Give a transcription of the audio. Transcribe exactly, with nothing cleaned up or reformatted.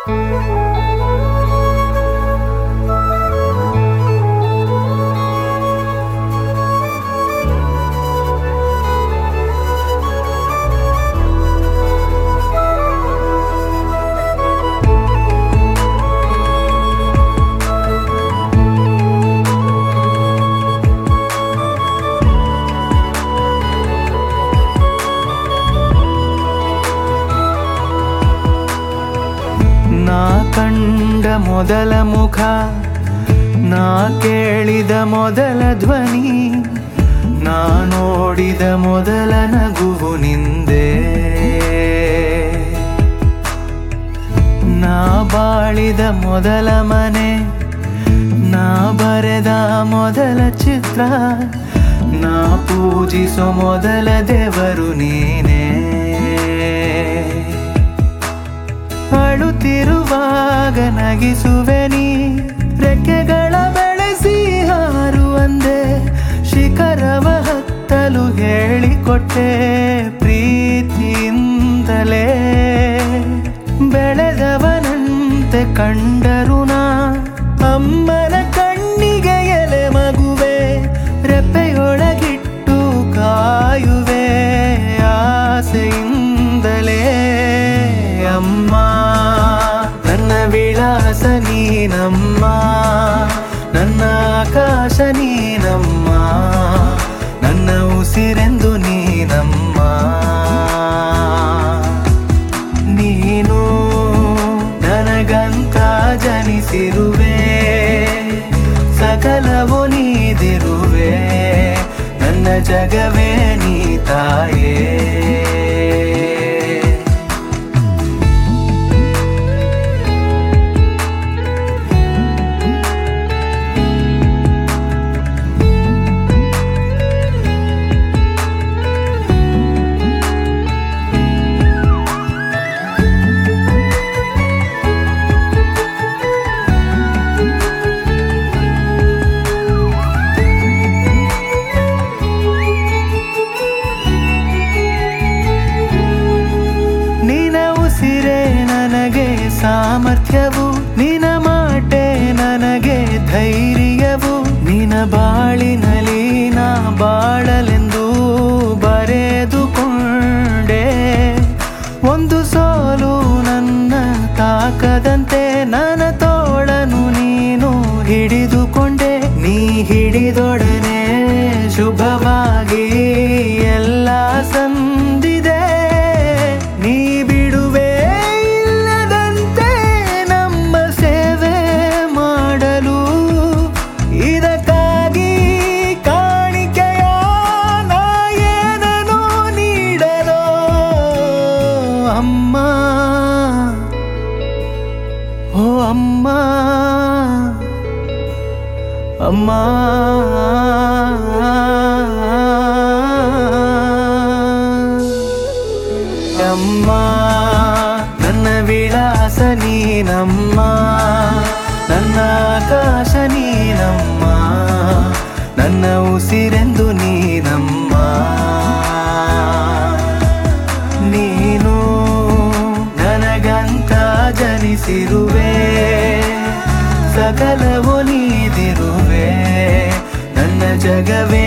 ನಾ ಕಂಡ ಮೊದಲ ಮುಖ, ನಾ ಕೇಳಿದ ಮೊದಲ ಧ್ವನಿ, ನಾ ನೋಡಿದ ಮೊದಲ ನಗುವು ನಿಂದೆ. ನಾ ಬಾಳಿದ ಮೊದಲ ಮನೆ, ನಾ ಬರೆದ ಮೊದಲ ಚಿತ್ರ, ನಾ ಪೂಜಿಸೋ ಮೊದಲ ದೇವರು ನೀನೇ. ಅಳುತ್ತಿರುವಾಗ ನಗಿಸುವೆ ನೀ, ರೆಕ್ಕೆಗಳ ಬೆಳೆಸಿ ಹಾರುವಂದೆ, ಶಿಖರವ ಹತ್ತಲು ಹೇಳಿಕೊಟ್ಟೆ ಪ್ರೀತಿಯಿಂದಲೇ. ಬೆಳೆದವನಂತೆ ಕಂಡರು ನಾ ಅಮ್ಮನ ಕಣ್ಣಿಗೆ ಎಲೆ ಮಗುವೆ, ರೆಪ್ಪೆಯೊಳಗಿಟ್ಟು ಕಾಯುವೆ ಆಸೆಯಿಂದಲೇ. ಅಮ್ಮ ನನ್ನ ವಿಳಾಸ ನೀನಮ್ಮ, ನನ್ನ ಆಕಾಶ ನೀನಮ್ಮ, ನನ್ನ ಉಸಿರೆಂದು ನೀನಮ್ಮ. ನೀನು ನನಗಂತ ಜನಿಸಿರುವೆ, ಸಕಲವು ನೀದಿರುವೆ, ನನ್ನ ಜಗವೇ ನೀ ತಾಯೇ. ನನಗೆ ಸಾಮರ್ಥ್ಯವು, ನಿನ ಮಾಟೆ ನನಗೆ ಧೈರ್ಯವು, ನಿನ ಬಾಳಿನಲ್ಲಿ ನಾ ಬಾಳಲೆಂದು ಬರೆದುಕೊಂಡೆ. ಒಂದು ಸೋಲು ನನ್ನ ತಾಕದಂತೆ, ನನ್ನ ತೋಳನು ನೀನು ಹಿಡಿದುಕೊಂಡೆ. ನೀ ಹಿಡಿದೊಡನೆ ಶುಭವಾಗಿ ಎಲ್ಲ ಸಂದಿದೆ, ನೀ ಬಿಡುವೆ ಇಲ್ಲದಂತೆ ನಮ್ಮ ಸೇವೆ ಮಾಡಲು. ಇದಕ್ಕಾಗಿ ಕಾಣಿಕೆಯ ನಾ ಏನನ್ನು ನೀಡಲೋ. ಅಮ್ಮ ಓ ಅಮ್ಮ, ಅಮ್ಮ ಅಮ್ಮ ನನ್ನ ವಿಳಾಸ ನೀನಮ್ಮ, ನನ್ನ ಆಕಾಶ ನೀನಮ್ಮ, ನನ್ನ ಉಸಿರೆಂದು ನೀನಮ್ಮ. ನೀನು ನನಗಂತ ಜನಿಸಿರುವೆ, ಸಕಲವು ನೀದಿರುವೆ, ನನ್ನ ಜಗವೇ